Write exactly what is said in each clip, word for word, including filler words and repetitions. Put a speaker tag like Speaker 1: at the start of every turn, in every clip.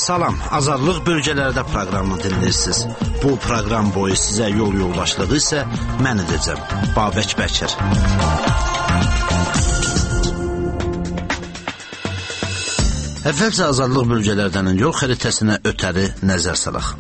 Speaker 1: Salam, Azadlıq bölgələrdə proqramını dinləyirsiniz. Bu proqram boyu sizə yol yoldaşlığı isə mən edəcəm, Babək Bəkir. Əvvəlcə Azadlıq bölgələrdən yol xəritəsinə ötəri nəzər salaq.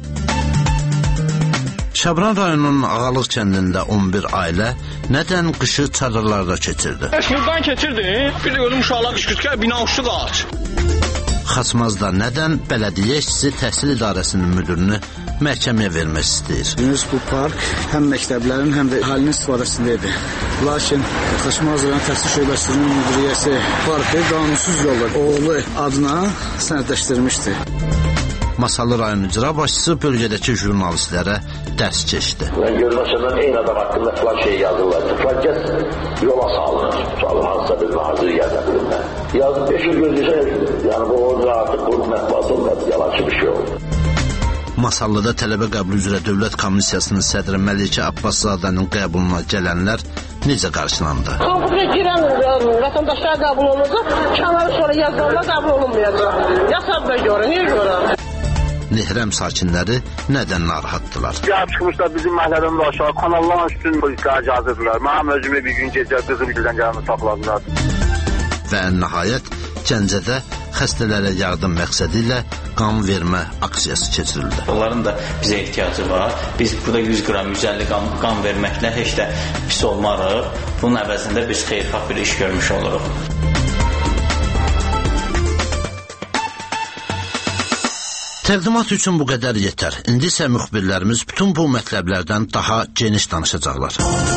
Speaker 1: Şabran rayonunun Ağalıq kəndində on bir ailə nədən qışı çadırlarda keçirdi?
Speaker 2: Buradan keçirdi, bir də ölüm uşaqlar qışqırtı bina uçdu qaç.
Speaker 1: Xaçmazda nədən bələdiyyə işçisi təhsil idarəsinin müdürünü məhkəməyə vermək istəyir?
Speaker 3: Biz bu park həm məktəblərin, həm də əhalinin istifadəsində idi. Lakin Xaçmaz rayon təhsil şöbəsinin müdiriyyəsi parkı qanunsuz yolla oğlu adına sənədləşdirmişdi.
Speaker 1: Masallı rayon icra başçısı bölgədəki jurnalistlərə dərs keçdi.
Speaker 4: Mən görməsədən eyni adam haqqında filan şey yazırlar. Filan gəz yola salınır. Salın hansısa bir nazir yerdə bilinmə. Yazıb beş il gözləyəcək. Yəni bu orada artıq bu mətbuat olmadı. Yalancı bir şey oldu.
Speaker 1: Masallıda tələbə qəbul üzrə Dövlət Komissiyasının sədri Məlikə Abbaszadənin qəbuluna gələnlər necə qarşılandı?
Speaker 5: Konkursa girən vətəndaşlar qəbul olunacaq, kənarı sonra yazılanlar qəbul olunmayacaq. Yasabda görə, niyə görə?
Speaker 1: Nehrəm sakinləri nədən narahatdılar?
Speaker 6: Ya çıxmışlar bizim məhəllədən aşağı kanalların üstün polislər gəzirdiler. Mənim özümü bir gün gecə qızım gildən gələni saxladılar.
Speaker 1: Və nəhayət Gəncədə xəstələrə yardım məqsədi ilə qan vermə aksiyası keçirildi.
Speaker 7: Onların da bizə ehtiyacı var. Biz burada yüz qram, yüz əlli qram qan verməklə heç də pis olmarıq. Bunun əvəzində biz xeyirxah bir iş görmüş oluruq.
Speaker 1: Təqdimat üçün bu qədər yetər. İndi isə müxbirlərimiz bütün bu mətləblərdən daha geniş danışacaqlar.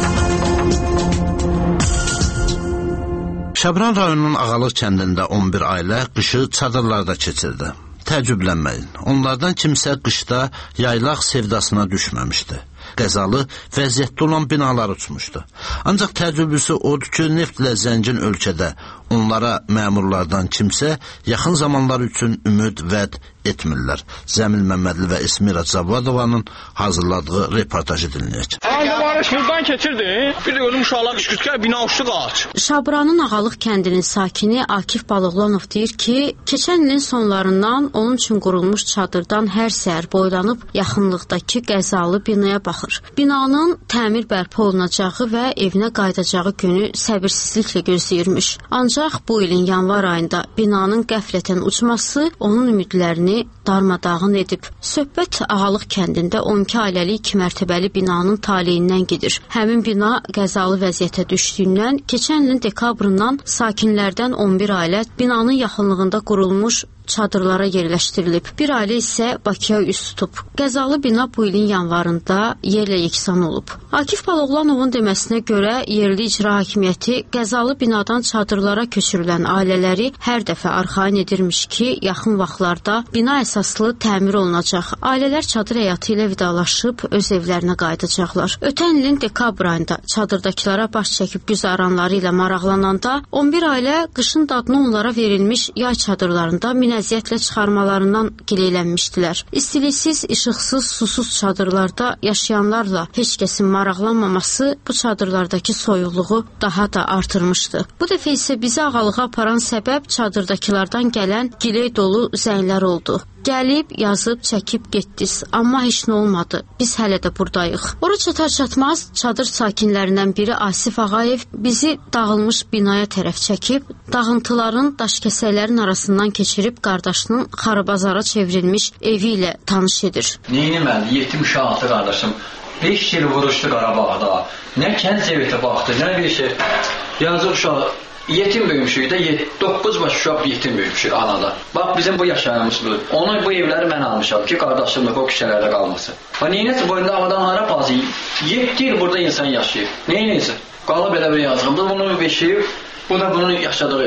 Speaker 1: Şabran rayonunun Ağalıq kəndində on bir ailə qışı çadırlarda keçirdi. Təəccüblənməyin, onlardan kimsə qışda yaylaq sevdasına düşməmişdi. Qəzalı vəziyyətdə olan binalar uçmuşdu. Ancaq təəccüblüsü odur ki, neftlə zəngin ölkədə onlara məmurlardan kimsə yaxın zamanlar üçün ümid vəd etmirlər. Zəmil Məmmədli və Esmira Zavadovanın hazırladığı reportajı dinləyək.
Speaker 2: Ağalarış buradan keçirdi, bir də ölüm uşaqlar qışqırtı bina uçdu qaç.
Speaker 8: Şabranın Ağalıq kəndinin sakini Akif Balıqlanov deyir ki, keçən ilin sonlarından onun üçün qurulmuş çadırdan hər səhər boylanıb yaxınlıqdakı qəzalı binaya baxır. Binanın təmir bərpa olunacağı və evinə qayıdacağı günü səbirsizliklə gözləyirmiş. Ancaq bu ilin yanvar ayında binanın qəflətən uçması onun ümidlərini darmadağın edib. Söhbət Ağalıq kəndində on iki ailəli iki mərtəbəli binanın taleyindən gedir. Həmin bina qəzalı vəziyyətə düşdüyündən keçən ilin dekabrından sakinlərdən on bir ailə binanın yaxınlığında qurulmuş çadırlara yerləşdirilib. Bir ailə isə Bakıya üz tutub. Qəzalı bina bu ilin yanvarında yerlə yeksan olub. Akif Balıqlanovun deməsinə görə yerli icra hakimiyyəti qəzalı binadan çadırlara köçürülən ailələri hər dəfə arxayın edirmiş ki, yaxın vaxtlarda bina əsaslı təmir olunacaq. Ailələr çadır həyatı ilə vidalaşıb öz evlərinə qayıdacaqlar. Ötən ilin dekabr ayında çadırdakılara baş çəkib güzəranları ilə maraqlananda on bir ailə qışın dadını onlara verilmiş yay çadırlarında əziyyətlə çıxarmalarından gileylənmişdilər. İstiliksiz, işıqsız, susuz çadırlarda yaşayanlarla heç kəsin maraqlanmaması bu çadırlardakı soyuqluğu daha da artırmışdı. Bu dəfə isə bizi Ağalığa aparan səbəb çadırdakılardan gələn giley dolu zənglər oldu. Gəlib, yazıb, çəkib getdiniz, amma heç nə olmadı. Biz hələ də buradayıq. Ora çatar-çatmaz çadır sakinlərindən biri Asif Ağayev bizi dağılmış binaya tərəf çəkib, dağıntıların, daşkəsəklərin arasından keçirib qardaşının xarabazara çevrilmiş evi ilə tanış edir.
Speaker 9: Neyniməli, yetmiş altı qardaşım, beş il vuruşdu Qarabağda. Nə kənd zəvətə baxdı, nə bir şey. Yazıq uşağı. Yetim böyümüşük də, doqquz baş uşaq yetim böyümüşük anada. Bax, bizim bu yaşayımız bu. Onu, bu evləri mən almışam ki, qardaşımla o küçələrdə qalmasın. Bax, neynəsə boyunda havadan hara bazı, yetdi il burada insan yaşayıb. Neynəsə, qalıb elə bir yazığım. Bu bunu beşiyib, bu da bunun yaşadığı.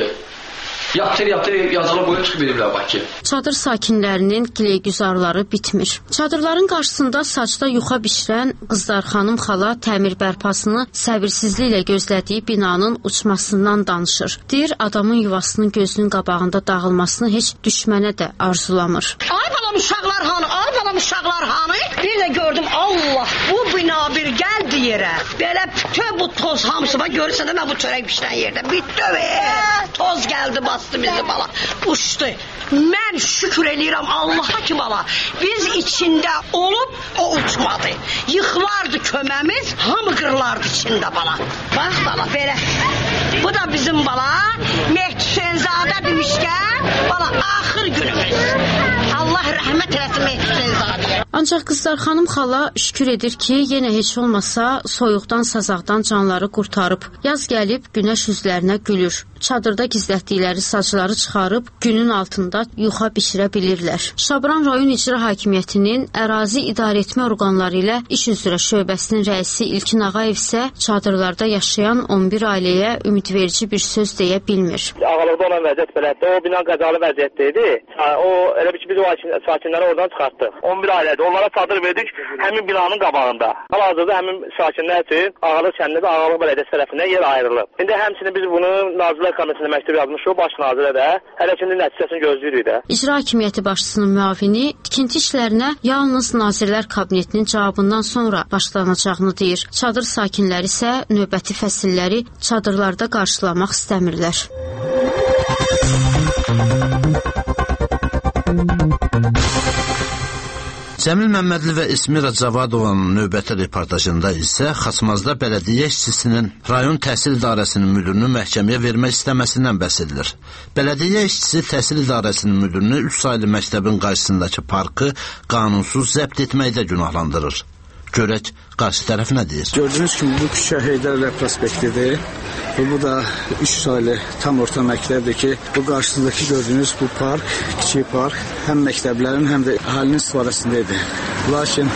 Speaker 9: Yatır, yatır, yazılı boyu çıxıb ediblər Bakı.
Speaker 8: Çadır sakinlərinin gileygüzarları bitmir. Çadırların qarşısında saçda yuxa bişirən Qızdar xanım xala təmir bərpasını səbirsizliklə gözlədiyi binanın uçmasından danışır. Deyir, adamın yuvasının gözünün qabağında dağılmasını heç düşmənə də arzulamır.
Speaker 5: Ay balam uşaqlar hanı, ay balam uşaqlar hanı. Bir də gördüm, Allah, bu bina bir gəldi yerə. Belə bütün bu toz hamısı var, görürsən də mən bu çörək bişirən yerdə. Bitdi be. Toz gəldi, bastı bizi bala. Uçdu. Mən şükür eləyirəm Allaha ki bala. Biz içində olub o uçmadı. Yıxılardı köməmiz, hamı qırlardı içində bala. Bax bala belə. Bu da bizim bala. Mehdi Hüseynzadə demişkən bala axır günümüz. Allah rəhmət eləsin Mehdi Hüseynzadəyə.
Speaker 8: Ancaq Qızlar xanım xala şükür edir ki, yenə heç olmasa soyuqdan, sazaqdan canları qurtarıb. Yaz gəlib, günəş üzlərinə gülür. Çadırda gizlətdikləri sacları çıxarıb günün altında yuxa bişirə bilirlər. Şabran rayon icra hakimiyyətinin ərazi idarəetmə orqanları ilə iş üzrə şöbəsinin rəisi İlkin Ağayev isə çadırlarda yaşayan on bir ailəyə ümidverici bir söz deyə bilmir.
Speaker 6: Ağalıqda olan vəziyyət belədir. O bina qəzalı vəziyyətdə idi. O elə bir ki biz o sakinləri oradan çıxartdıq. on bir ailədir. Onlara çadır verdik həmin binanın qabağında. Hal-hazırda həmin sakinlər üçün Ağalıq kəndində və Ağalıq Bələdiyyəsi tərəfindən yer ayrılıb. İndi həmçinin biz bunu Nazirlər Komitəsində məktub yazmışıq, baş nazirə də. Hələ ki nəticəsini gözləyirik də.
Speaker 8: İcra Hakimiyyəti başçısının müavini tikinti işlərinə yalnız Nazirlər Kabinetinin cavabından sonra başlanacağını deyir. Çadır sakinləri isə növbəti fəsilləri çadırlarda qarşılamaq istəmirlər.
Speaker 1: Cəmil Məmmədli və İsmira Cavadovanın növbəti reportajında isə Xaçmazda bələdiyyə işçisinin rayon təhsil idarəsinin müdürünü məhkəməyə vermək istəməsindən bəhs edilir. Bələdiyyə işçisi təhsil idarəsinin müdürünü üç saylı məktəbin qarşısındakı parkı qanunsuz zəbt etməkdə günahlandırır. Görək, qarşı tərəf nə deyir?
Speaker 3: Gördüyünüz kimi bu küçə Heydər Əliyev prospektidir. Bu da üç saylı tam orta məktəbdir ki, bu qarşısındakı gördüyünüz bu park, kiçik park, həm məktəblərin, həm də əhalinin istifadəsində idi. Lakin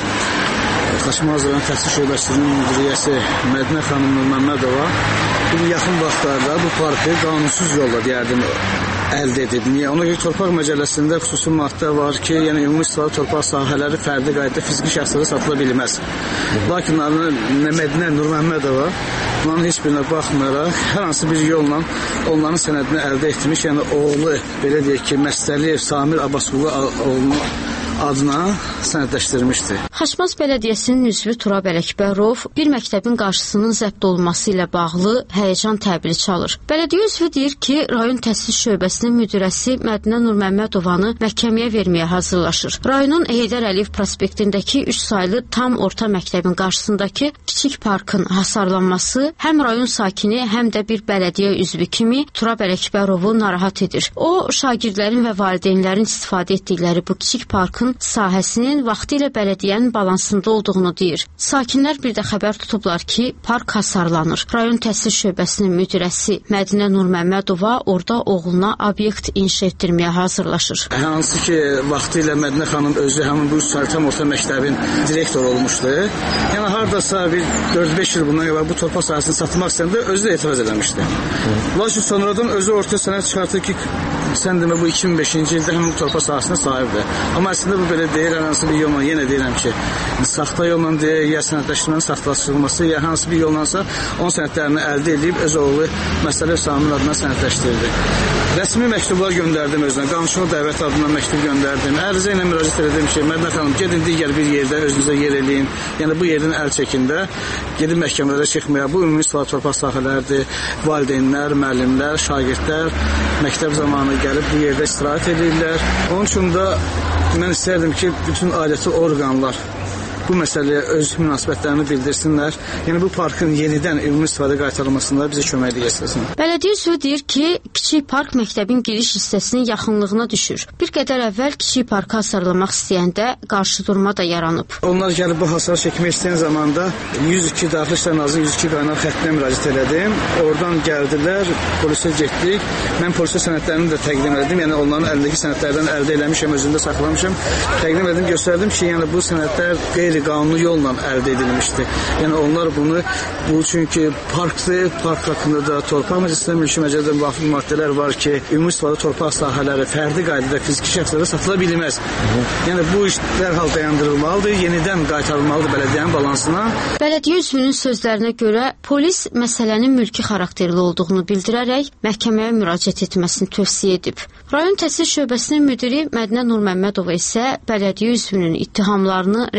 Speaker 3: Xaçmaz rayon təhsil şöbəsinin müdiriyyəsi Mədinə xanım Məmmədova bu yaxın vaxtlarda bu parkı qanunsuz yolla deyərdim əldə edib. Niyə? Ona görə torpaq məcəlləsində xüsusi maddə var ki, yəni ümumi istifadə torpaq sahələri fərdi qaydada fiziki şəxslərə satıla bilməz. Lakin Mədinə Nurməmmədova bunların heç birinə baxmayaraq hər hansı bir yolla onların sənədini əldə etmiş, yəni oğlu, belə deyək ki, Məstəliyev Samir Abbasqulu oğlunu adına sənədləşdirmişdi.
Speaker 8: Xaçmaz Bələdiyyəsinin üzvü Turab Ələkbərov bir məktəbin qarşısının zəbt olunması ilə bağlı həyəcan təbili çalır. Bələdiyyə üzvü deyir ki, rayon təhsil şöbəsinin müdirəsi Mədinə Nurməmmədovanı məhkəməyə verməyə hazırlaşır. Rayonun Heydər Əliyev prospektindəki üç saylı tam orta məktəbin qarşısındakı kiçik parkın hasarlanması həm rayon sakini, həm də bir bələdiyyə üzvü kimi Turab Ələkbərovu narahat edir. O, şagirdlərin və valideynlərin istifadə etdikləri bu kiçik parkın sahəsinin vaxtilə bələdiyyənin balansında olduğunu deyir. Sakinlər bir də xəbər tutublar ki, park hasarlanır. Rayon təhsil şöbəsinin müdirəsi Mədinə Nurməmmədova orada oğluna obyekt inşa etdirməyə hazırlaşır.
Speaker 3: Hansı ki, vaxtilə Mədinə xanım özü həmin bu tam orta məktəbin direktoru olmuşdu. Yəni hardasa bir dörd beş il bundan qabaq bu torpaq sahəsini satmaq istəyəndə özü də etiraz eləmişdi. Lakin sonradan özü ortaya sənəd çıxartdı ki, sən demə bu iki min beşinci ildə həmin bu torpaq sahəsinə sahibdir. Amma əslində bu belə deyil, hər hansı bir yolla, yenə deyirəm ki, saxta yolla deyil, ya sənədləşdirmənin saxtalaşdırılması, ya hansı bir yollansa onun sənədlərini əldə edib öz oğlu Məsələv Samir adına sənədləşdirdi. Rəsmi məktublar göndərdim özünə, qanunçuluq dəvət adına məktub göndərdim. Ərizə ilə müraciət edirdim ki, Mədinə xanım, gedin digər bir yerdə özünüzə yer eləyin. Yəni bu yerdən əl çəkində, gedin məhkəmələrə çıxmaya. Bu ümumi istifadə torpaq sahələrdir. Valideynlər, müəllimlər, şagirdlər məktəb zamanı gəlib bu yerdə istirahət edirlər. Onun üçün də mən istərdim ki, bütün ailəti orqanlar bu məsələyə öz münasibətlərini bildirsinlər. Yəni bu parkın yenidən ümumi istifadə qaytarılmasında bizə köməklik etsin.
Speaker 8: Bələdiyyə üzvü deyir ki, kiçik park məktəbin giriş hissəsinin yaxınlığına düşür. Bir qədər əvvəl kiçik parkı hasarlamaq istəyəndə qarşıdurma da yaranıb.
Speaker 3: Onlar gəlib bu hasar çəkmək istəyən zamanda yüz iki Daxili İşlər Nazirliyinin yüz iki qaynar xəttinə müraciət elədim. Oradan gəldilər, polisə getdik. Mən polisə sənədlərini də təqdim etdim. Yəni onların əlindəki sənədlərdən əldə eləmişəm, özümdə saxlamışam. Təqdim etdim, göstərdim ki, yəni bu sənədlər qeyri-qanuni yolla əldə edilmişdi. Yəni onlar bunu, bu çünki parkdır, park haqqında da torpaq məclisində mülki məcəllədə müvafiq maddələr var ki, ümumi istifadə torpaq sahələri fərdi qaydada fiziki şəxslərə satıla bilməz. Yəni bu iş dərhal dayandırılmalıdır, yenidən qaytarılmalıdır bələdiyyənin balansına.
Speaker 8: Bələdiyyə üzvünün sözlərinə görə polis məsələnin mülki xarakterli olduğunu bildirərək məhkəməyə müraciət etməsini tövsiyə edib. Rayon təhsil şöbəsinin müdiri Mədinə Nurməmmədova isə bələdiyyə üzvünün ittihamlarını rədd edir.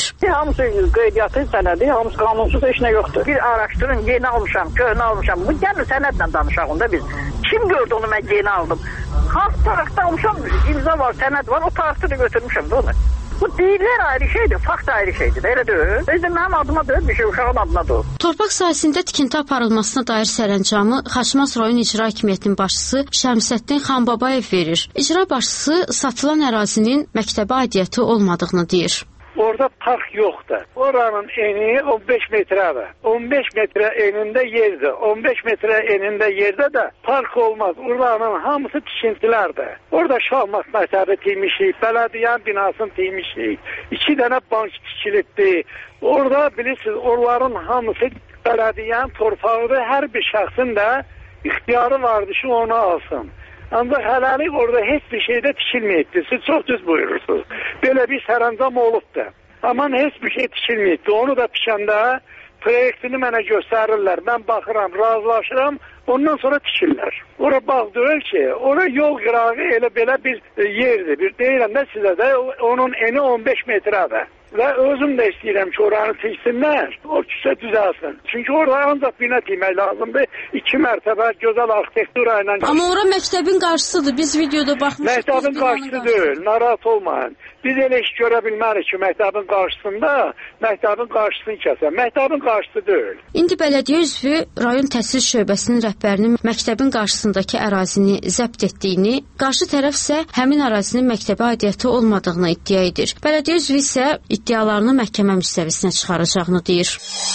Speaker 8: deyir.
Speaker 10: Hamısı qeydiyyatı sənədi, hamısı qanunsuz heç nə yoxdur. Bir araşdırın, yeni almışam, köhnə almışam. Bu gəlin sənədlə danışaq onda biz. Kim gördü onu mən yeni aldım? Hansı tarixdə almışam, imza var, sənəd var, o tarixdə də götürmüşəm də onu. Bu deyirlər ayrı şeydir, fakt ayrı şeydir, elə deyil. Özü mənim adıma deyil, bir şey uşağın adına deyil.
Speaker 8: Torpaq sahəsində tikinti aparılmasına dair sərəncamı Xaçmaz rayon İcra Hakimiyyətinin başçısı Şəmsəddin Xanbabayev verir. İcra başçısı satılan ərazinin məktəbə aidiyyəti olmadığını deyir.
Speaker 11: Orada park yoxdur. Oranın eni on beş metrədir. on beş metrə enində yerdir. on beş metrə enində yerdə də park olmaz. Oranın hamısı tikintilərdir. Orada Şahmat məktəbi tikmişik, bələdiyyə binasını tikmişik. İki dənə bank tikilibdi. Orada bilirsiniz, onların hamısı bələdiyyənin torpağıdır. Hər bir şəxsin də ixtiyarı vardı ki, onu alsın. Ancaq hələlik orada heç bir şeydə tikilməyibdir. Siz çox düz buyurursunuz. Belə bir sərəncam olubdur. Amma heç bir şey tikilməyibdir. Onu da tikəndə proyektini mənə göstərirlər. Mən baxıram, razılaşıram, ondan sonra tikirlər. Ora bağ deyil ki, ora yol qırağı elə belə bir yerdir. Bir deyirəm də sizə də onun eni on beş metrədir. Və özüm də istəyirəm ki, oranı tiksinlər, o küçə düzəlsin. Çünki orada ancaq bina tikmək lazımdır. İki mərtəbə gözəl arxitektura ilə.
Speaker 8: Amma ora məktəbin qarşısıdır. Biz videoda baxmışıq.
Speaker 11: Məktəbin qarşısı deyil, narahat olmayın. Biz elə iş görə bilmərik ki, məktəbin qarşısında məktəbin qarşısını kəsən. Məktəbin qarşısı deyil.
Speaker 8: İndi bələdiyyə üzvü rayon təhsil şöbəsinin rəhbərinin məktəbin qarşısındakı ərazini zəbt etdiyini, qarşı tərəf isə həmin ərazinin məktəbə aidiyyəti olmadığını iddia edir. Bələdiyyə üzvü isə iddialarını məhkəmə müstəvisinə çıxaracağını deyir.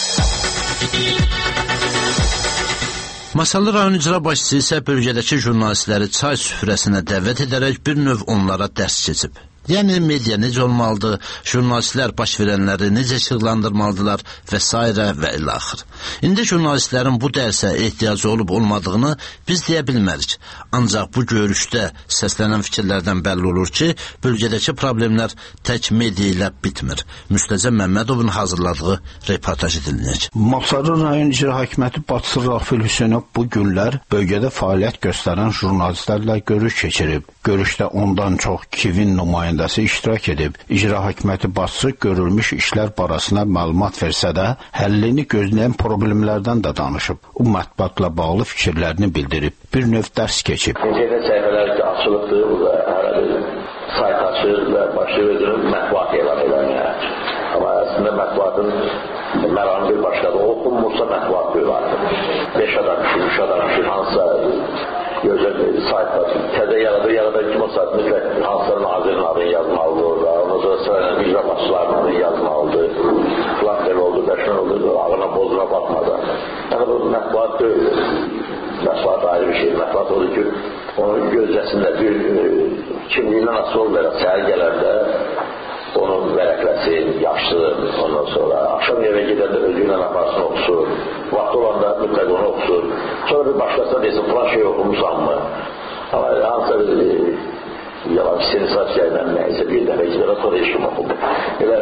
Speaker 1: Masallı rayon icra başçısı isə bölgədəki jurnalistləri çay süfrəsinə dəvət edərək bir növ onlara dərs keçib. Yəni media necə olmalıdır, jurnalistlər baş verənləri necə işıqlandırmalıdırlar və s. və ilə axır. İndi jurnalistlərin bu dərsə ehtiyacı olub olmadığını biz deyə bilmərik. Ancaq bu görüşdə səslənən fikirlərdən bəlli olur ki, bölgədəki problemlər tək media ilə bitmir. Müstəzə Məmmədovun hazırladığı reportajı dinləyək.
Speaker 12: Masallı rayon icra hakimiyyəti başçısı Rafil Hüseynov bu günlər bölgədə fəaliyyət göstərən jurnalistlərlə görüş keçirib. Görüşdə ondan çox KİV-in nümayəndəsi iştirak edib. İcra hakimiyyəti başçısı görülmüş işlər barəsində məlumat versə də, həllini gözləyən problemlərdən də danışıb. O mətbuatla bağlı fikirlərini bildirib. Bir növ dərs keçib.
Speaker 4: İnternet səhifələr açılıbdır və hər bir sayt açır və başlayır mətbuat elan edəməyə. Amma əslində mətbuatın məramı bir başqadır. Oxunmursa mətbuat bir vardır. Beş adam düşür, üç adam düşür, hansısa gözəl saytlar, təzə yaradır, yaradır ki, o sayt mütləq hansılar nazirin adını yazmalıdır orada, ondan sonra sırayla icra başçılarının adını yazmalıdır, filan belə oldu, bəşən oldu, ağına bozuna batmadan. Yəni bu mətbuat deyil, mətbuat ayrı bir şey, mətbuat olur ki, onu gözləsinlər, bir kimliyindən asıl ol verək, səhər gələrdə onu vərəqləsin, yaşsın, ondan sonra axşam yerə gedəndə özüylə aparsın, oxusun, vaxtı olanda mütləq onu oxusun, sonra bir başqasına desin, falan şey oxumusan mı? Amma hansısa bir yalan sensasiya ilə nəysə bir dəfə izlərə sonra heç kim oxumur. Elə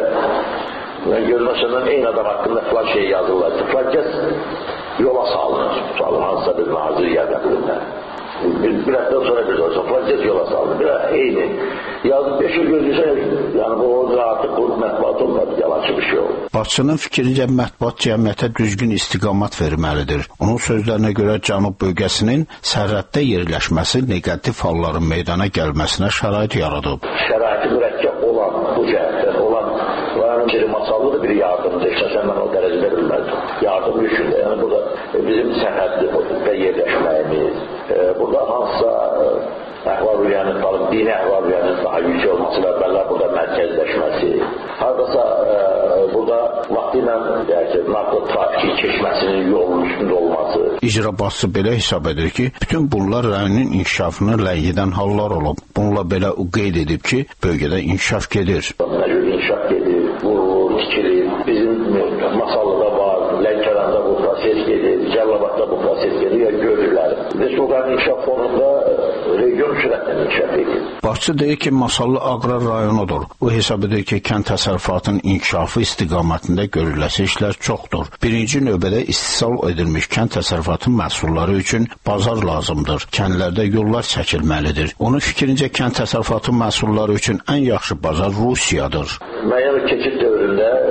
Speaker 4: görməşəndən eyni adam haqqında falan şey yazırlar ki, falan kəs yola salınır, hansısa bir nazir yərləqlindən. Bir, bir həftə sonra bir olsa, falan yola salınır, bir eyni. Yazıb beş il gözləysə, yəni bu orada artıq bu mətbuat olmadı, yalancı bir şey oldu.
Speaker 12: Başçının fikrincə mətbuat cəmiyyətə düzgün istiqamat verməlidir. Onun sözlərinə görə Cənub bölgəsinin sərhəddə yerləşməsi negativ halların meydana gəlməsinə şərait yaradıb.
Speaker 4: Şəraiti mürəkkəb olan bu cəhətdən olan rayonun biri Masallı da bir yardımcı, işləsən mən o dərəcədə bilməzdim. Yardım yükündə, yəni burada bizim sərhəddə yerləşməyimiz, burada hansısa əhval-rüyanın, dini əhval-rüyanın daha yüksək olması və bəllər burada mərkəzləşməsi, haradasa e, burada vaxtı ilə naqlı trafiki keçməsinin yolun üstündə olması.
Speaker 12: İcra başçısı belə hesab edir ki, bütün bunlar rayonun inkişafını ləngidən hallar olub. Bununla belə o qeyd edib ki, bölgədə inkişaf gedir.
Speaker 4: Məcbur inkişaf gedir, vurulur, tikilir, bizim Masallıda var, Lənkəranda bu proses gedir, Cəllabadda bu proses gedir, ya görürlər. Respublikanın inkişaf fonunda region sürətlə inkişaf edir.
Speaker 12: Başçı deyir ki, Masallı aqrar rayonudur. O hesab edir ki, kənd təsərrüfatının inkişafı istiqamətində görüləsi işlər çoxdur. Birinci növbədə istisal edilmiş kənd təsərrüfatı məhsulları üçün bazar lazımdır. Kəndlərdə yollar çəkilməlidir. Onun fikrincə kənd təsərrüfatı məhsulları üçün ən yaxşı bazar Rusiyadır.
Speaker 4: Müəyyən keçid dövründə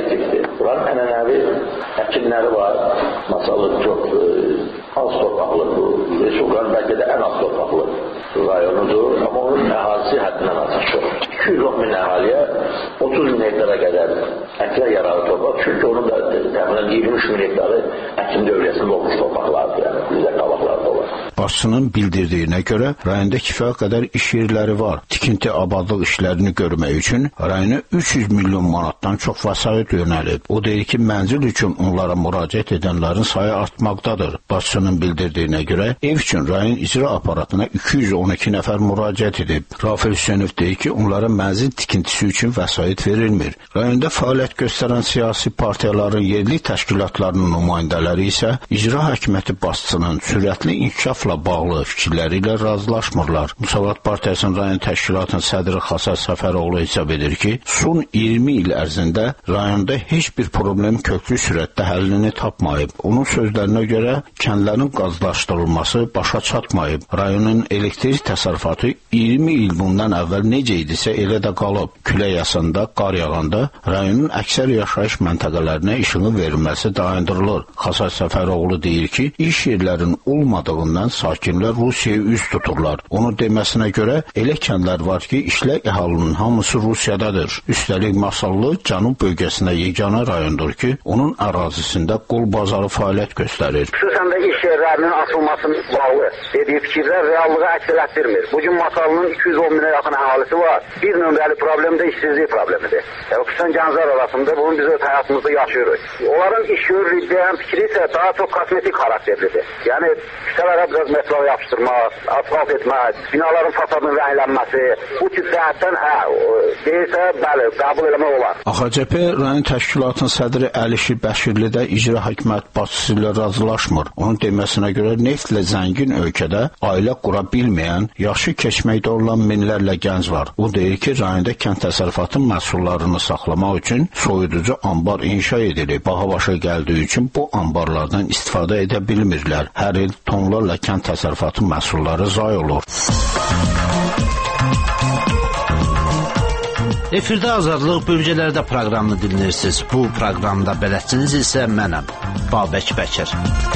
Speaker 4: tipdir. Buranın ənənəvi əkinləri var. Masalı çox e, az torpaqlı bu. Respublikanın bəlkə də ən az torpaqlı rayonudur. Amma onun əhalisi həddindən artıq çox. iki yüz on min əhaliyə otuz min hektara qədər əklər yararlı torpaq. Çünki onun da təxminən iyirmi üç min hektarı əkin dövriyyəsində olmuş torpaqlardır. Yəni bizə qabaqlarda olur.
Speaker 12: Başçının bildirdiyinə görə rayonda kifayət qədər iş yerləri var. Tikinti abadlıq işlərini görmək üçün rayona üç yüz milyon manatdan çox vəsait yönəlib. O deyir ki, mənzil üçün onlara müraciət edənlərin sayı artmaqdadır. Başçının bildirdiyinə görə ev üçün rayon icra aparatına iki yüz on iki nəfər müraciət edib. Rafil Hüseynov deyir ki, onlara mənzil tikintisi üçün vəsait verilmir. Rayonda fəaliyyət göstərən siyasi partiyaların yerli təşkilatlarının nümayəndələri isə icra hakimiyyəti başçısının sürətli inkişafla bağlı fikirləri ilə razılaşmırlar. Müsavat Partiyasının rayon təşkilatının sədri Xasar Səfəroğlu hesab edir ki, son iyirmi il ərzində rayonda heç bir problem köklü sürətdə həllini tapmayıb. Onun sözlərinə görə kəndlərin qazlaşdırılması başa çatmayıb. Rayonun elektrik təsərrüfatı iyirmi il bundan əvvəl necə idisə elə də qalıb. Külək yasanda, qar yağanda rayonun əksər yaşayış məntəqələrinə işığın verilməsi dayandırılır. Xasar Səfəroğlu deyir ki, iş yerlərin olmadığından sakinlər Rusiyaya üz tuturlar. Onun deməsinə görə elə kəndlər var ki, işlək əhalinin hamısı Rusiyadadır. Üstəlik Masallı cənub bölgəsində yeganə rayondur ki, onun ərazisində qul bazarı fəaliyyət göstərir.
Speaker 13: Xüsusən də iş yerlərinin açılmasına bağlı dediyi fikirlər reallığı əks etdirmir. Bugün Masallının iki yüz on minə yaxın əhalisi var. Bir nömrəli problem də işsizlik problemidir. E, xüsusən gənclər arasında bunu biz öz həyatımızda yaşayırıq. Onların iş görürük deyən fikri isə daha çox kosmetik xarakterlidir. Yəni küçələrə biraz metro yapışdırmaq, asfalt etmək, binaların fasadının rənglənməsi, bu tip cəhətdən hə, deyirsə, bəli, qəbul eləmək olar.
Speaker 12: A X C P rayon təşkilatının sədri Əlişi Bəşirli də icra hakimiyyət başçısı ilə razılaşmır. Onun deməsinə görə neftlə zəngin ölkədə ailə qura bilməyən, yaxşı keçməkdə olan minlərlə gənc var. O deyir ki, rayonda kənd təsərrüfatı məhsullarını saxlamaq üçün soyuducu ambar inşa edilib. Baha başa gəldiyi üçün bu ambarlardan istifadə edə bilmirlər. Hər il tonlarla kənd təsərrüfatı məhsulları zay olur.
Speaker 1: Efirdə Azadlıq bölgələrdə proqramını dinləyirsiniz. Bu proqramda bələdçiniz isə mənəm, Babək Bəkir.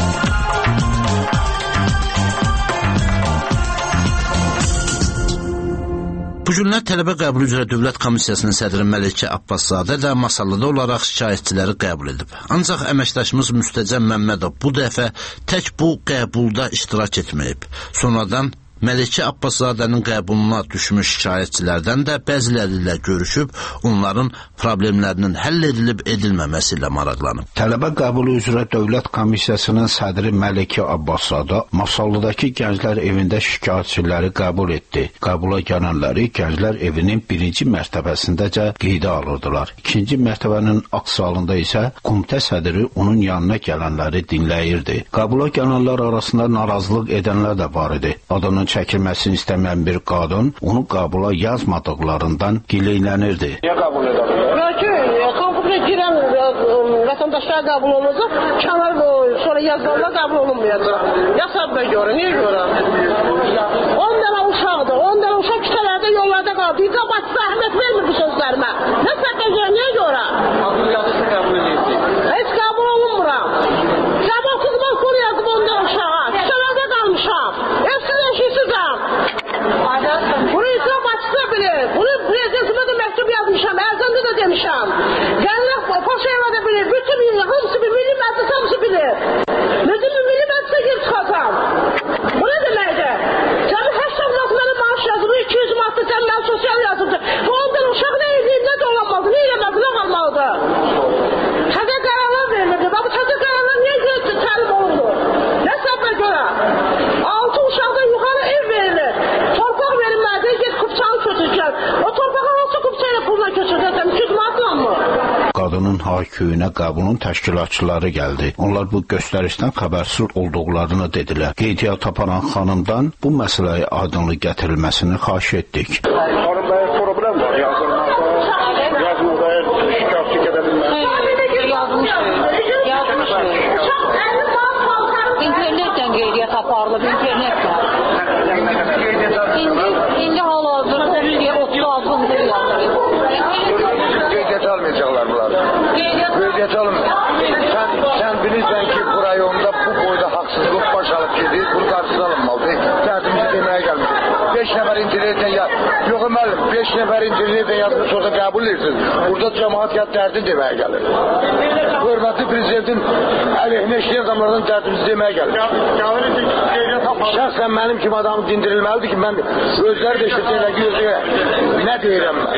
Speaker 1: Bu günlər tələbə qəbulu üzrə Dövlət Komissiyasının sədri Məlikə Abbaszadə də Masallıda olaraq şikayətçiləri qəbul edib. Ancaq əməkdaşımız Müstəcəm Məmmədov bu dəfə tək bu qəbulda iştirak etməyib. Sonradan Məlikə Abbaszadənin qəbuluna düşmüş şikayətçilərdən də bəziləri ilə görüşüb, onların problemlərinin həll edilib edilməməsi ilə maraqlanıb.
Speaker 12: Tələbə qəbulu üzrə Dövlət Komissiyasının sədri Məlikə Abbaszadə Masallıdakı gənclər evində şikayətçiləri qəbul etdi. Qəbula gələnləri gənclər evinin birinci mərtəbəsindəcə qeydə alırdılar. İkinci mərtəbənin aqsalında isə komitə sədri onun yanına gələnləri dinləyirdi. Qəbula gələnlər arasında narazılıq edənlər də var idi. Adının çəkilməsini istəməyən bir qadın onu qəbula yazmadıqlarından gileylənirdi.
Speaker 10: Niyə qəbul edəmir? Ki, konkursa girən vətəndaşlar qəbul olunacaq, kənar sonra yazılanlar qəbul olunmayacaq. Yasabına görə, niyə görə? on dənə uşaqdır, on dənə uşaq küçələrdə, yollarda qaldı. İcra başçısı əhəmiyyət vermir bu sözlərimə. Nə səbəbə görə, niyə görə? Heç qəbul olunmuram. Cəmal qızımın kuru yazıb on dənə uşağa. Küçələrdə qalmışam. Evsiz eşiksizəm. Bunu icra başçısı bilir. Bunu prezidentimə də məktub yazmışam. Ərzəndə də demişəm. Gəllər Paşayeva da bilir. Bütün hamısı bir milli məclis hamısı bilir. Necə bir milli məclisə girib çıxacam? Bu nə deməkdir? Sənin həştə mənim maaş yazılır. iki yüz manatda sən mən sosial yazılır. Bu ondan uşaq nə edir? Nə də olanmalıdır? Nə eləməlidir? Nə qalmalıdır? Təzə qərarlar verilirdi. Bu təzə qərarlar niyə görə təlim olunur? Nə səbəbə görə? Altı uşaqdan yuxarı ev verilir. Torpaq verilməlidir. Get kupçanı köçürkən. O torpağı hansı kupça ilə puluna köçürkən? iki yüz manatla mı?
Speaker 12: Qadının hayküyünə qəbulun təşkilatçıları gəldi. Onlar bu göstərişdən xəbərsiz olduqlarını dedilər. Qeydiyyat aparan xanımdan bu məsələyə aydınlıq gətirilməsini xahiş etdik.
Speaker 11: Xanımda problem var. Yazılmada, yazılmada şikayətçi edə bilməz.
Speaker 14: Yazmışdır. Yazmışdır. İnternetten qeydiyyat aparılıb, internetlə. İndi, indi hal-hazırda otuz altı yazılır.
Speaker 11: Qeydiyyat almayacaqlar bunlar.
Speaker 15: nəfər internetten yazmış orada qəbul edirsiniz. Burada cəmaət dərdi deməyə gəlir. Hörmətli prezidentin əleyhinə işləyən adamlardan dərdimizi deməyə gəlir. Şəxsən mənim kimi adam dindirilməlidir ki, mən özləri də işləyirlər ki, özüyə nə deyirəm mən.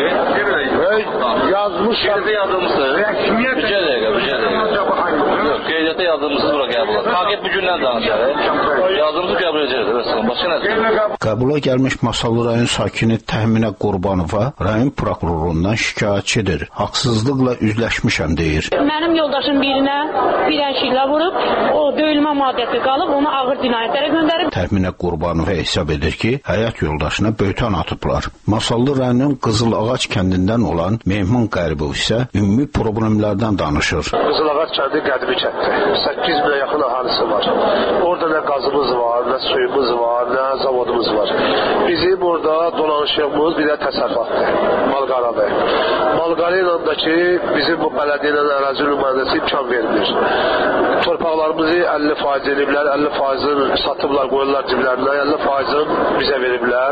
Speaker 15: Yazmışam.
Speaker 16: Qeydiyyata yazılmışsınız. Bircə dəqiqə, bircə dəqiqə. Yox, qeydiyyata yazılmışsınız, bura qəbul olun. Taqiq bu gündən danışar. Yazılmışı qəbul edəcəksiniz. Başqa nədir?
Speaker 12: Qəbula gəlmiş Masallı rayon sakini Təminə Qurbanova rayon prokurorundan şikayətçidir. Haqsızlıqla üzləşmişəm deyir.
Speaker 14: Mənim yoldaşım birinə birənşiklə vurub, o döyülmə maddəsi qalıb, onu ağır cinayətlərə göndərib.
Speaker 12: Təminə Qurbanova hesab edir ki, həyat yoldaşına böhtan atıblar. Masallı rayonun Qızıl Ağac kəndindən olan Mehman Qəribov isə ümumi problemlərdən danışır.
Speaker 15: Qızıl Ağac kəndi qədimi kənddir. səkkiz minə yaxın əhalisi var. Orada nə qazımız var, nə suyumuz var, nə zavodumuz var. Bizim burada dolanışığımız bir də təsərrüfatdır. Malqaradır. Malqara ilə də ki, bizim bu bələdiyyə ilə ərazi nümayəndəsi imkan vermir. Torpaqlarımızı əlli faiz ediblər, əlli faizini satıblar, qoyurlar ciblərinə, əlli faizini bizə veriblər.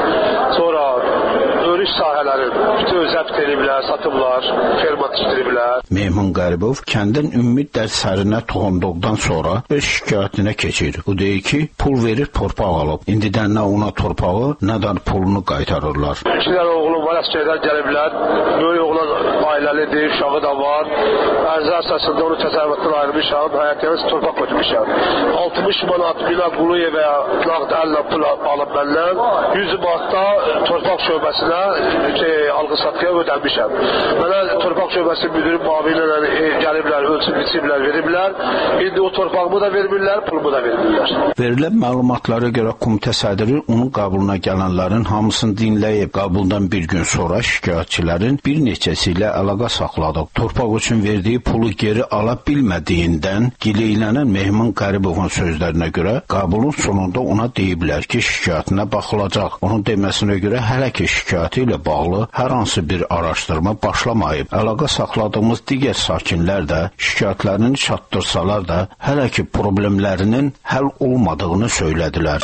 Speaker 15: Sonra örüş sahələrin bütün zəbt ediblər, satıblar, ferma tikdiriblər.
Speaker 12: Mehman Qəribov kəndin ümumi dərsərinə toxunduqdan sonra öz şikayətinə keçir. O deyir ki, pul verir, torpaq alıb. İndidən nə ona torpağı, nə də pulunu qaytarırlar.
Speaker 15: İki dənə oğlum var, əsgərdən gəliblər. Böyük oğlan ailəlidir, uşağı da var. Ərzə əsasında onu təsərrüfatdan ayırmışam, həyətləriniz torpaq götürmüşəm. altmış manat bina qulu və ya nağd əllə pul alıb məndən, yüz manatda torpaq şöbəsinə ki, alqı-satqıya ödənmişəm. Mənə torpaq şöbəsi müdürü mavi ilə gəliblər, ölçüb, biçiblər, veriblər. İndi o torpağımı da vermirlər, pulumu da vermirlər.
Speaker 12: Verilən məlumatlara görə komitə sədri onun qəbuluna gələnlərin hamısını dinləyib. Qəbuldan bir gün sonra şikayətçilərin bir neçəsi ilə əlaqə saxladıq. Torpaq üçün verdiyi pulu geri ala bilmədiyindən gileylənən Mehman Qəribovun sözlərinə görə qəbulun sonunda ona deyiblər ki, şikayətinə baxılacaq. Onun deməsinə görə hələ ki şikayəti ilə bağlı hər hansı bir araşdırma başlamayıb. Əlaqə saxladığımız digər sakinlər də şikayətlərini çatdırsalar da hələ ki problemlərinin həll olmadığını söylədilər.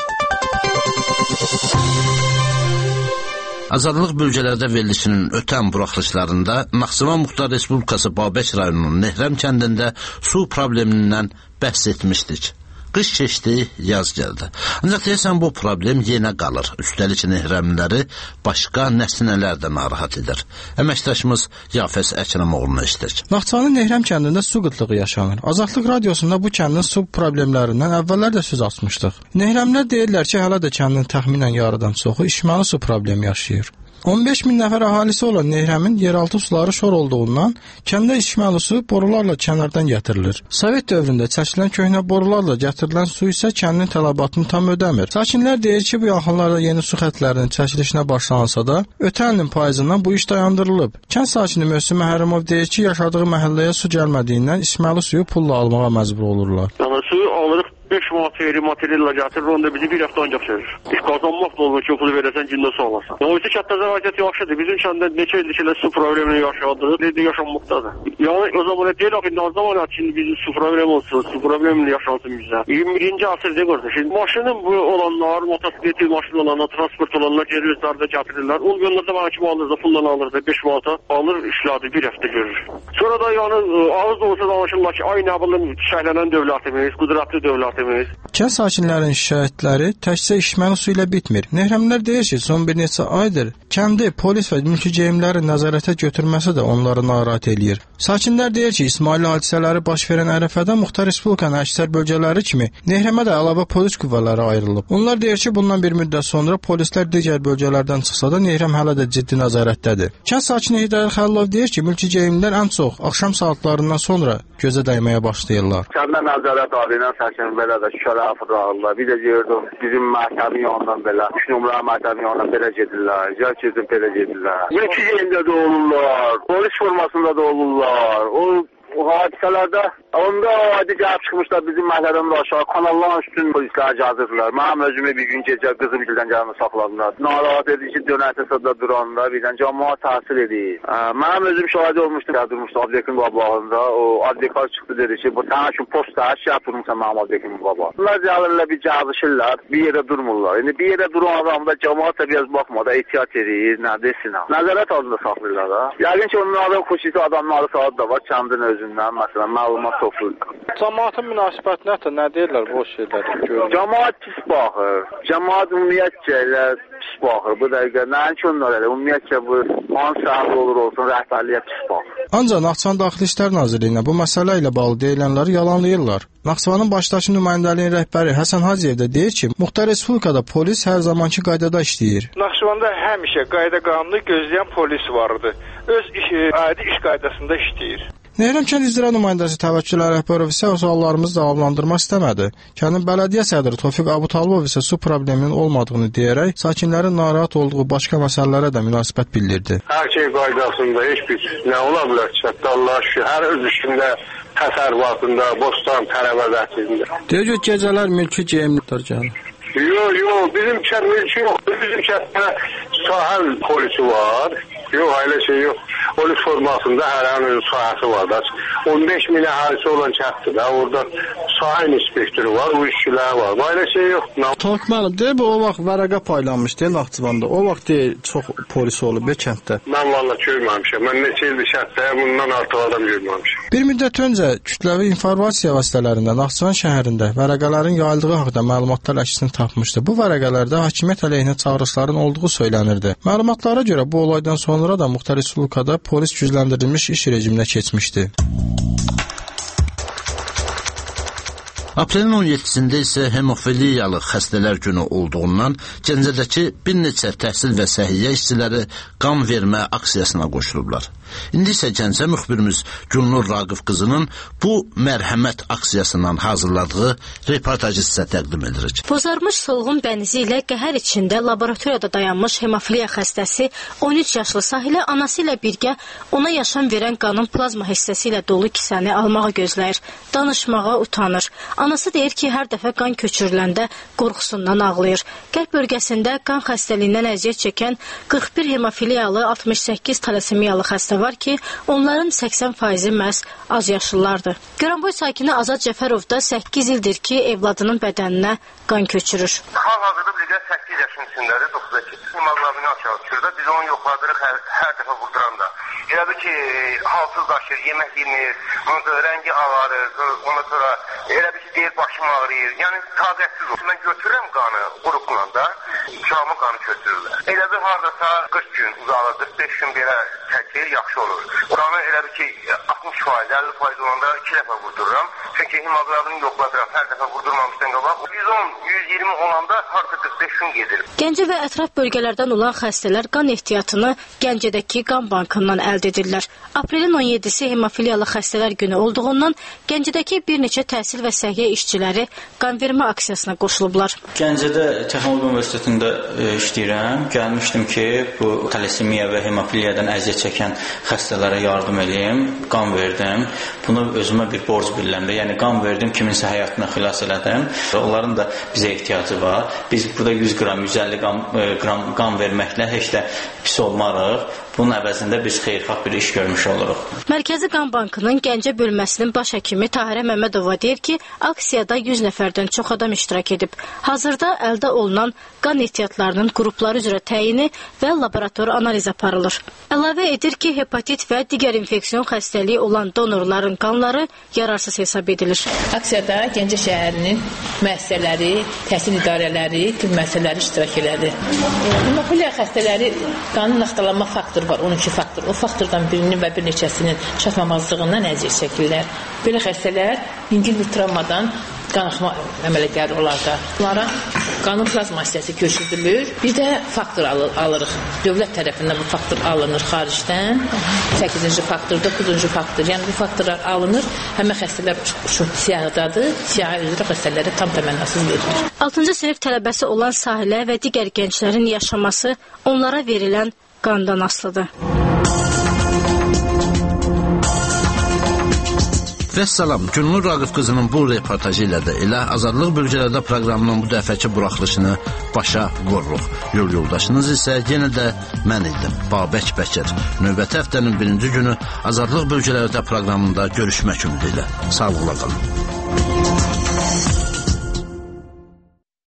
Speaker 1: Azadlıq bölgələrdə verilişinin ötən buraxılışlarında Naxçıvan Muxtar Respublikası Babək rayonunun Nehrəm kəndində su problemindən bəhs etmişdik. Qış keçdi, yaz gəldi. Ancaq deyəsən bu problem yenə qalır. Üstəlik Nehrəmləri başqa nəsnələr də narahat edir. Əməkdaşımız Yafəs Əkrəmoğlu'nu eşidik.
Speaker 17: Naxçıvanın Nehrəm kəndində su qıtlığı yaşanır. Azadlıq radiosunda bu kəndin su problemlərindən əvvəllər də söz açmışdıq. Nehrəmlər deyirlər ki, hələ də kəndin təxminən yarıdan çoxu içməli su problemi yaşayır. on beş min nəfər əhalisi olan Nehrəmin yeraltı suları şor olduğundan kəndə içməli su borularla kənardan gətirilir. Sovet dövründə çəkilən köhnə borularla gətirilən su isə kəndin tələbatını tam ödəmir. Sakinlər deyir ki, bu yaxınlarda yeni su xəttlərinin çəkilişinə başlansa da, ötən ilin payızından bu iş dayandırılıb. Kənd sakini Möhsün Məhərrəmov deyir ki, yaşadığı məhəlləyə su gəlmədiyindən içməli suyu pulla almağa məcbur olurlar.
Speaker 18: Yəni suyu alırıq beş manat feyri materialla gətirir, onda bizi bir həftə ancaq çevirir. İş qazanmaq da olmur ki, o pulu verəsən, gündə su alasan. Yəni, o isə kətdə zəvəziyyət yaxşıdır. Bizim kəndə neçə ildir ki, su problemini yaşadığı, dedi yaşanmaqdadır. Yəni, o zaman deyil, axı, ne zaman şimdi bizim su problemi olsun, su problemini yaşansın bizə. iyirmi birinci asırda qardaş. Şimdi maşının bu olanlar, motosikletli maşın olanlar, transport olanlar geri özlərdə gətirirlər. On günlərdə bana kim alırsa, pullan alırsa, beş manata alır, işlədi, bir həftə görür. Sonra da yəni ağız olsa danışırlar ki, ay nə bilim, şəhlənən dövlətimiz, qudratlı dövlətimiz.
Speaker 17: Kənd sakinlərinin şikayətləri təkcə içməli su ilə bitmir. Nehrəmlər deyir ki, son bir neçə aydır kəndi polis və mülki geyimlərin nəzarətə götürməsi də onları narahat eləyir. Sakinlər deyir ki, İsmaili hadisələri baş verən ərəfədə Muxtar Respublikanın əksər bölgələri kimi Nehrəmə də əlavə polis qüvvələri ayrılıb. Onlar deyir ki, bundan bir müddət sonra polislər digər bölgələrdən çıxsa da Nehrəm hələ də ciddi nəzarətdədir. Kənd sakini Hidayət Xəlilov deyir ki, mülki geyimlər ən çox axşam saatlarından sonra gözə dəyməyə başlayırlar.
Speaker 13: Kəndə nəzarət abilə səkin belə də şölə afırlarlar. Bir də gördüm bizim məhkəmin yanından belə, üç nömrə məhkəmin yanından belə gedirlər. Gəl gedim belə gedirlər. Mülki geyimdə də olurlar, polis formasında da olurlar. O o hadisələrdə onda o adi gəlib çıxmışlar bizim məhəllədən aşağı kanalların üstün polislər gəzdirdilər. Mənim özümü bir gün gecə Qızılgüldən gəlmə saxladılar. Narahat edici ki, dönərtə sada duranda birdən cəmaət təsir edir. Mənim özüm şahid olmuşdum, durmuşdu Adliyekin qabağında. O adliyekar çıxdı dedi ki, bu sana ki posta hər şey durmuşsa mənim Adliyekin qabağında. Bunlar gəlirlər bir gəzişirlər, bir yerə durmurlar. İndi bir yerə duran adam da cəmaət də biraz baxmada ehtiyat edir, nə desin. Nəzarət altında saxlayırlar da. Yəqin ki, onlarda xüsusi adamları saat da var, kəndin özündən, məsələn, məlumat toplayırlar.
Speaker 2: Cəmaatın münasibəti nədir? Nə deyirlər bu şeyləri?
Speaker 13: Cəmaat pis baxır. Cəmaat ümumiyyətcə elə pis baxır. Bu dəqiqə nəyin ki onlar elə? Ümumiyyətcə bu hansı sahib olur olsun, rəhbərliyə pis baxır.
Speaker 17: Ancaq Naxçıvan Daxili İşlər Nazirliyinə bu məsələ ilə bağlı deyilənləri yalanlayırlar. Naxçıvanın başdakı nümayəndəliyin rəhbəri Həsən Hacıyev də deyir ki, Muxtar Respublikada polis hər zamanki qaydada işləyir.
Speaker 19: Naxçıvanda həmişə qayda qanunu gözləyən polis vardı. Öz iş, adi iş qaydasında işləyir.
Speaker 17: Nəhərəm kənd icra nümayəndəsi Təvəkkül Rəhbərov isə o suallarımızı cavablandırmaq istəmədi. Kəndin bələdiyyə sədri Tofiq Abutalov isə su probleminin olmadığını deyərək, sakinlərin narahat olduğu başqa məsələlərə də münasibət bildirdi.
Speaker 15: Hər şey qaydasında heç bir nə ola bilər ki, hətta Allah şükür, hər öz işində, təsərrüfatında, bostan, tərəvəzətində.
Speaker 17: Deyir ki, gecələr mülki geyimliklər gəlir.
Speaker 15: Yox, yox, bizim kənd mülki yox, bizim kənddə sahil polisi var. Yox, elə şey yox. Polis formasında hər hansı sahəsi var da. on beş min əhalisi olan kənddir də. Orada sahil inspektörü var, o işçilər var. Elə şey yox.
Speaker 17: Tofiq müəllim, deyir bu o vaxt vərəqə paylanmışdı Naxçıvanda. O vaxt deyir çox polis olub be kənddə.
Speaker 15: Mən vallahi görməmişəm. Mən neçə ildir kənddəyəm, bundan artıq adam görməmişəm.
Speaker 17: Bir müddət öncə kütləvi informasiya vasitələrində Naxçıvan şəhərində vərəqələrin yayıldığı haqqında məlumatlar əksini tapmışdı. Bu vərəqələrdə hakimiyyət əleyhinə çağırışların olduğu söylənirdi. Məlumatlara görə bu olaydan sonra da Muxtar Respublikada polis gücləndirilmiş iş rejiminə keçmişdi.
Speaker 1: Aprelin on yeddisində isə hemofiliyalı xəstələr günü olduğundan Gəncədəki bir neçə təhsil və səhiyyə işçiləri qan vermə aksiyasına qoşulublar. İndi isə Gəncə müxbirimiz Gülnur Raqif qızının bu mərhəmət aksiyasından hazırladığı reportajı sizə təqdim edirik.
Speaker 20: Bozarmış solğun bənizi ilə qəhər içində laboratoriyada dayanmış hemofiliya xəstəsi on üç yaşlı Sahilə anası ilə birgə ona yaşam verən qanın plazma hissəsi ilə dolu kisəni almağı gözləyir. Danışmağa utanır. Anası deyir ki, hər dəfə qan köçürüləndə qorxusundan ağlayır. Qəlb bölgəsində qan xəstəliyindən əziyyət çəkən qırx bir hemofiliyalı altmış səkkiz talasemiyalı xəstə var ki, onların səksən faizi məhz az yaşlılardır. Göranboy sakini Azad Cəfərov da səkkiz ildir ki, evladının bədəninə qan köçürür.
Speaker 21: Hal-hazırda bizə səkkiz yaşın içindədir, doxuz iki. İmamlarını aşağı düşür də, biz onu yoxladırıq hər, hər dəfə vurduranda. Elə bir ki, halsızlaşır, yemək yemir, rəngi ağarır, ondan sonra elə bir ki, deyir başım ağrıyır. Yəni, taqətsiz olur. Mən götürürəm qanı qurukla da, uşağımın qanı köçürürlər. Elə bir haradasa qırx gün uzalıdır, beş gün belə çəkir, yaxşı olur. Qanı elə bir ki, altmış faiz, əlli faiz olanda iki dəfə vurdururam. Çünki hemoqlobini yoxladıram, hər dəfə vurdurmamışdan qabaq. yüz on yüz iyirmi olanda artıq qırx beş gün gedir.
Speaker 20: Gəncə və ətraf bölgələrdən olan xəstələr qan ehtiyatını Gəncədəki qan bankından əldə edirlər. Aprelin on yeddisi hemofiliyalı xəstələr günü olduğundan Gəncədəki bir neçə təhsil və səhiyyə işçiləri qan vermə aksiyasına qoşulublar.
Speaker 7: Gəncədə Texnologiya Universitetində e, işləyirəm. Gəlmişdim ki, bu talasemiya və hemofiliyadan əziyyət çəkən xəstələrə yardım edeyim. Qan verdim. Bunu özümə bir borc bilirəm də. Yəni qan verdim, kiminsə həyatını xilas elədim. Onların da bizə ehtiyacı var. Biz burada yüz qram, yüz əlli qram, qram qan verməklə heç də pis olmarıq. Bunun əvəzində biz xeyirxah bir iş görmüş oluruq.
Speaker 20: Mərkəzi Qan Bankının Gəncə bölməsinin baş həkimi Tahirə Məmmədova deyir ki, aksiyada yüz nəfərdən çox adam iştirak edib. Hazırda əldə olunan qan ehtiyatlarının qrupları üzrə təyini və laborator analiz aparılır. Əlavə edir ki, hepatit və digər infeksiyon xəstəliyi olan donorların qanları yararsız hesab edilir.
Speaker 22: Aksiyada Gəncə şəhərinin müəssisələri, təhsil idarələri, tibb müəssisələri iştirak elədi. Hemofiliya xəstələri qanın laxtalanma faktoru var, on iki faktor. O faktordan birinin və bir neçəsinin çatmamazlığından əziyyət çəkirlər. Belə xəstələr yüngül bir travmadan qanaxma əməliyyatları olar da. Bunlara qanın plazma hissəsi köçürülür. Bir də faktor alır, alırıq. Dövlət tərəfindən bu faktor alınır xaricdən. səkkizinci faktor, doqquzuncu faktor. Yəni bu faktorlar alınır. Həmən xəstələr şu siyahıdadır. Siyahı üzrə xəstələrə tam təmənnasız verilir.
Speaker 20: altıncı sinif tələbəsi olan Sahilə və digər gənclərin yaşaması onlara verilən qandan asılıdır.
Speaker 1: Vəssalam, Gülnur Raqif qızının bu reportajı ilə də elə Azadlıq bölgələrdə proqramının bu dəfəki buraxılışını başa vururuq. Yol yoldaşınız isə yenə də mən idim, Babək Bəkir. Növbəti həftənin birinci günü Azadlıq bölgələrdə proqramında görüşmək ümidi ilə. Sağlıqla qalın.